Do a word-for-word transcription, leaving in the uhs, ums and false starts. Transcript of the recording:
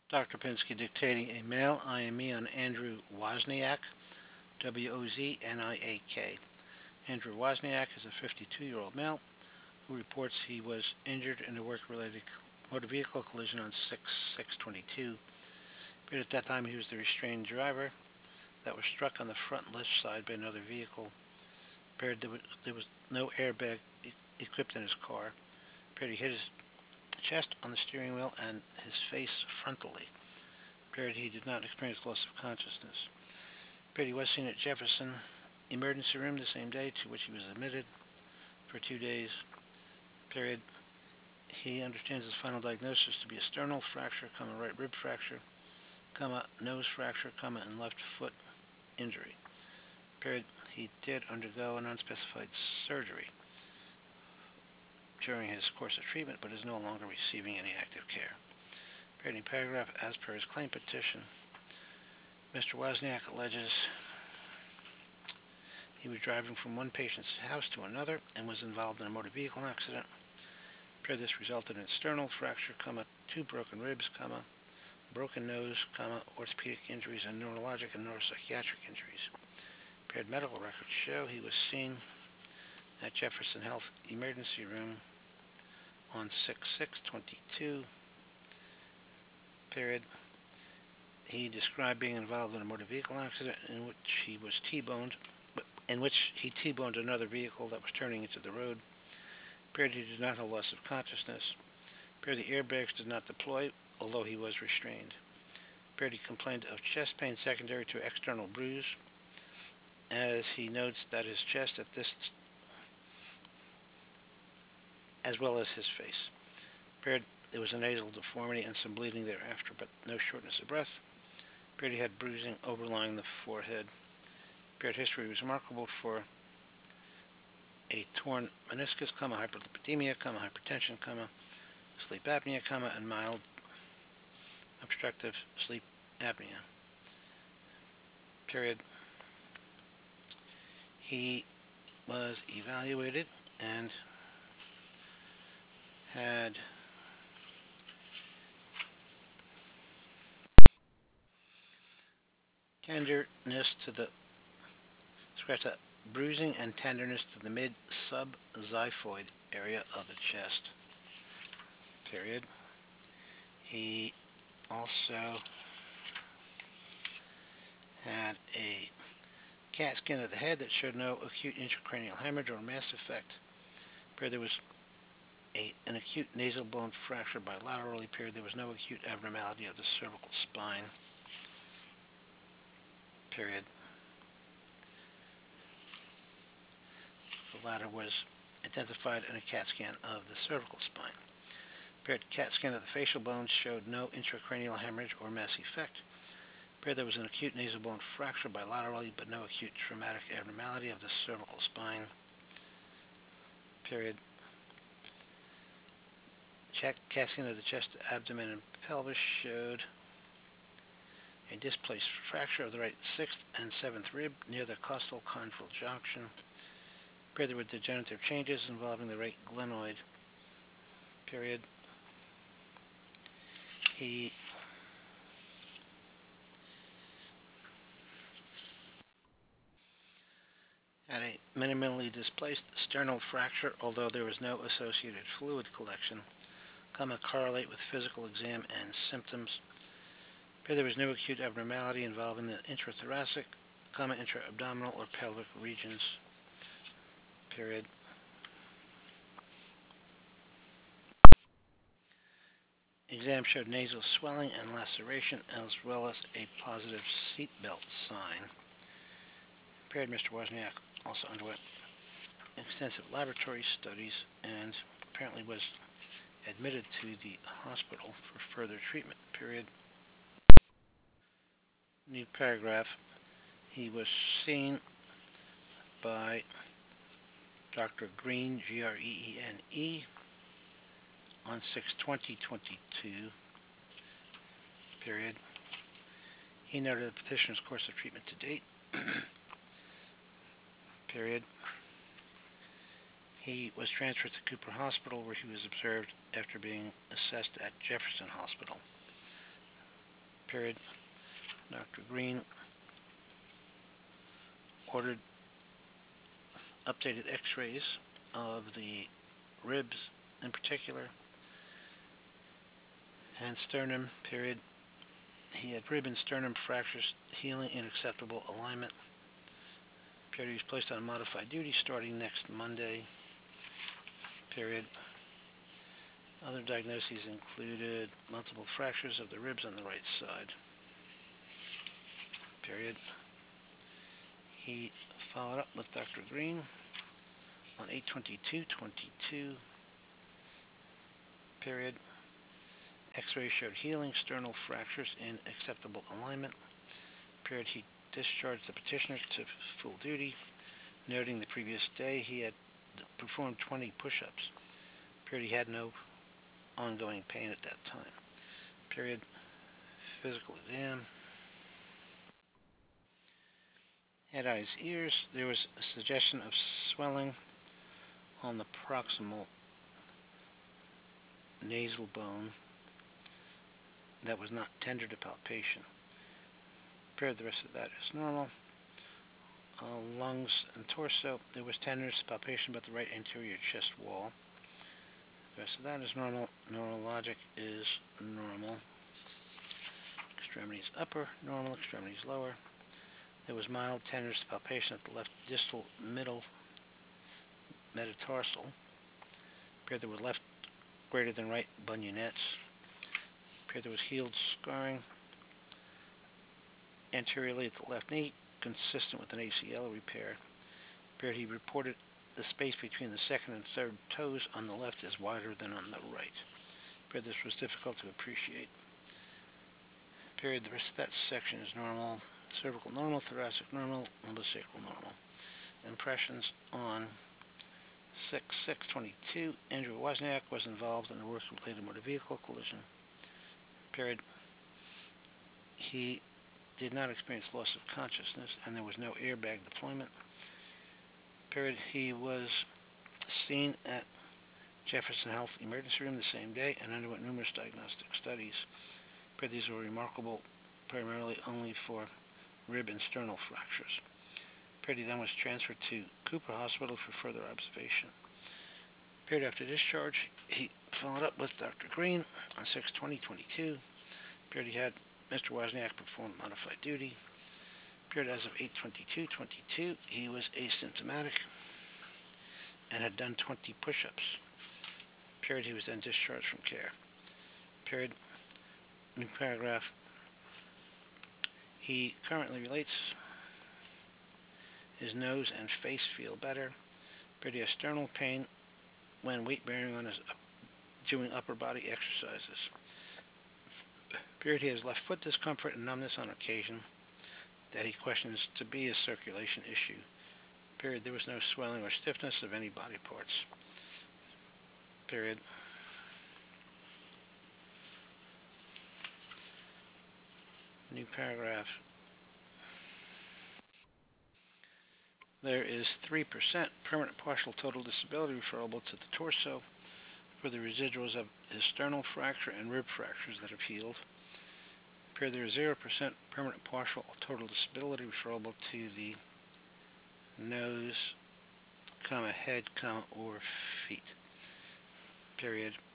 Doctor Pinsky dictating a mail I M E on Andrew Wozniak, W O Z N I A K. Andrew Wozniak is a fifty-two-year-old male who reports he was injured in a work-related motor vehicle collision on six six twenty-two. But at that time, he was the restrained driver that was struck on the front left side by another vehicle. Paired there was, there was no airbag e- equipped in his car. Paired he hit his chest on the steering wheel and his face frontally. Paired he did not experience loss of consciousness. Paired he was seen at Jefferson emergency room the same day to which he was admitted for two days. Period. He understands his final diagnosis to be a sternal fracture, comma, right rib fracture, comma, nose fracture, comma, and left foot injury. Period. He did undergo an unspecified surgery during his course of treatment, but is no longer receiving any active care. Period. Paragraph, as per his claim petition, Mister Wozniak alleges he was driving from one patient's house to another and was involved in a motor vehicle accident. Period. This resulted in sternal fracture, comma, two broken ribs, comma, broken nose, comma, orthopedic injuries, and neurologic and neuropsychiatric injuries. Paired medical records show he was seen at Jefferson Health Emergency Room on six six twenty-two. Period. He described being involved in a motor vehicle accident in which he was T-boned, in which he T-boned another vehicle that was turning into the road. Period. He did not have loss of consciousness. Period. The airbags did not deploy, although he was restrained. Period. He complained of chest pain secondary to external bruise, as he notes that his chest at this, as well as his face. Period. There was a nasal deformity and some bleeding thereafter, but no shortness of breath. Period. He had bruising overlying the forehead. Period. History was remarkable for a torn meniscus, comma, hyperlipidemia, comma, hypertension, comma, sleep apnea, comma, and mild obstructive sleep apnea. Period. He was evaluated and had tenderness to the scratch that bruising and tenderness to the mid subxiphoid area of the chest. Period. He also had a CAT scan of the head that showed no acute intracranial hemorrhage or mass effect. Period. There was a, an acute nasal bone fracture bilaterally. Period. There was no acute abnormality of the cervical spine. Period. The latter was identified in a CAT scan of the cervical spine. Period. CAT scan of the facial bones showed no intracranial hemorrhage or mass effect. Period. There was an acute nasal bone fracture bilaterally, but no acute traumatic abnormality of the cervical spine. Period. CAT scan of the chest, abdomen, and pelvis showed a displaced fracture of the right sixth and seventh rib near the costal chondral junction. Period. There were degenerative changes involving the right glenoid. Period. He had a minimally displaced sternal fracture, although there was no associated fluid collection, comma, correlate with physical exam and symptoms. Period. There was no acute abnormality involving the intrathoracic, comma, intra-abdominal or pelvic regions. Period. Exam showed nasal swelling and laceration, as well as a positive seatbelt sign. Period. Mister Wozniak also underwent extensive laboratory studies and apparently was admitted to the hospital for further treatment. Period. New paragraph. He was seen by Doctor Green, G R E E N E, on six twenty twenty-two. Period. He noted the petitioner's course of treatment to date. Period. He was transferred to Cooper Hospital, where he was observed after being assessed at Jefferson Hospital. Period. Doctor Green ordered updated x-rays of the ribs in particular and sternum. Period. He had rib and sternum fractures healing in acceptable alignment. Period. He was placed on modified duty starting next Monday. Period. Other diagnoses included multiple fractures of the ribs on the right side. Period. He followed up with Doctor Green on eight twenty-two twenty-two. Period. X-ray showed healing sternal fractures in acceptable alignment. Period. He discharged the petitioner to full duty, noting the previous day he had performed twenty push-ups. Period. He had no ongoing pain at that time. Period. Physical exam. Head, eyes, ears. There was a suggestion of swelling on the proximal nasal bone that was not tender to palpation. Period. The rest of that is normal. Uh, lungs and torso. There was tenderness to palpation about the right anterior chest wall. The rest of that is normal. Neurologic is normal. Extremities upper, normal. Extremities lower. There was mild tenderness to palpation at the left distal middle metatarsal. Appeared there were left greater than right bunionettes. Appeared there was healed scarring anteriorly at the left knee, consistent with an A C L repair. Appeared he reported the space between the second and third toes on the left is wider than on the right. Appeared this was difficult to appreciate. Period. The rest of that section is normal. Cervical normal, thoracic normal, lumbosacral normal. Impressions on six six twenty-two. Andrew Wozniak was involved in a work-related motor vehicle collision. Period. He did not experience loss of consciousness, and there was no airbag deployment. Period. He was seen at Jefferson Health Emergency Room the same day and underwent numerous diagnostic studies. Period. These were remarkable primarily only for rib and sternal fractures. Period. He then was transferred to Cooper Hospital for further observation. Period. After discharge, he followed up with Doctor Green on six twenty twenty-two. Period. He had Mister Wozniak perform modified duty. Period. As of eight twenty-two twenty-two, he was asymptomatic and had done twenty push-ups. Period. He was then discharged from care. Period. New paragraph. He currently relates his nose and face feel better. Period. He has sternal pain when weight bearing on his up, doing upper body exercises. Period. He has left foot discomfort and numbness on occasion that he questions to be a circulation issue. Period. There was no swelling or stiffness of any body parts. Period. New paragraph. There is three percent permanent partial total disability referable to the torso for the residuals of his sternal fracture and rib fractures that have healed. Period. There is zero percent permanent partial total disability referable to the nose, comma, head, comma, or feet. Period.